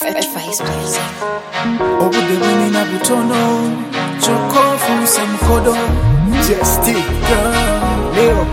Obude bwinina butono chokofu semkodo Just girl Leo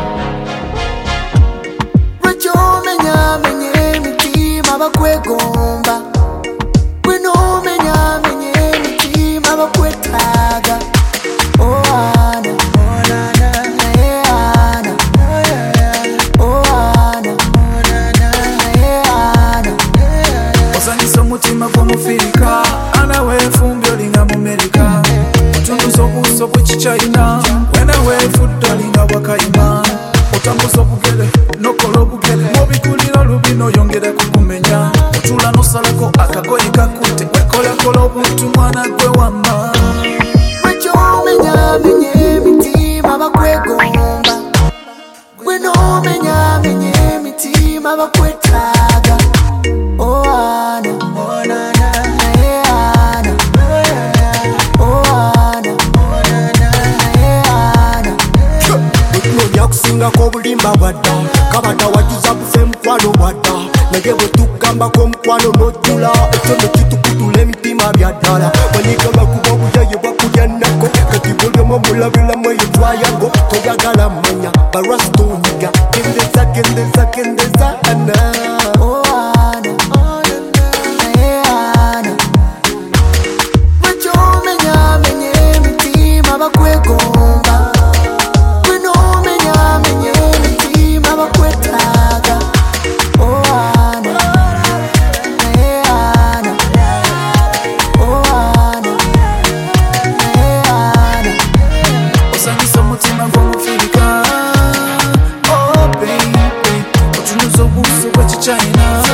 Rajo menya menye mitima bakwegomba Wino menya menye mitima bakwetaga Oh Ana Oh Nana Hey Ana Oh Ana Oh Nana Hey Ana Osanyisa mutima gw'omufirika Ana wefumbyo linga mu Amerika Otunduza obuso bw'ekichina Wena wefudda linga wakayima Otambuza obugere nokola obugere Mubikulira lubino yongere kukumenya Otula nosalako akagoye kakutte Wekolakola obuntu mwana gwe wamma Wejo menya menye emitima bakwegomba Gweno menya menye emitima bakwetaaga Oh Ana Oh Nana Hey Ana Oh Ana Oh Nana Hey Ana Tulonya kusinga ko bulimba wadda Kabada wajuza bufe mkwano wadda Nage bwetukamba ko mkwano nojula Ekyo kitukutula emitima byaddala Wanigamba kuba buyaye bwakulya nako Kati bulyomo mulabiramu eyetwayago Toyagala manya barastoniga Kendeza kendeza kendeza ana Oh Ana Oh Nana Hey Ana Wejo menya menye emitima bakwegomba Gweno menya menye emitima bakwetaaga Oh Ana Hey Ana Oh Ana Hey Ana Osanyisa omutima gw'omufirika Oh baby Otunuza obuso bw'ekichina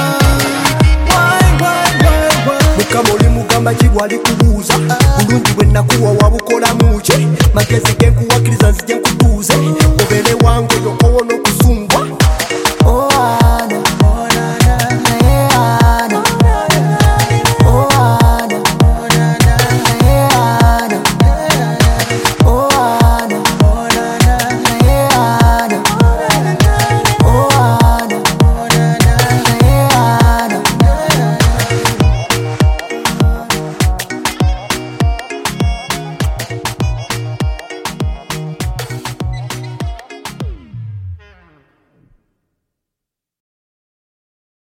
Mukama oli mugamba kibwali kubuuza Bulungi bwe nakuwa wabukola muki Magezi genkuwakiriza nzije nkutuuze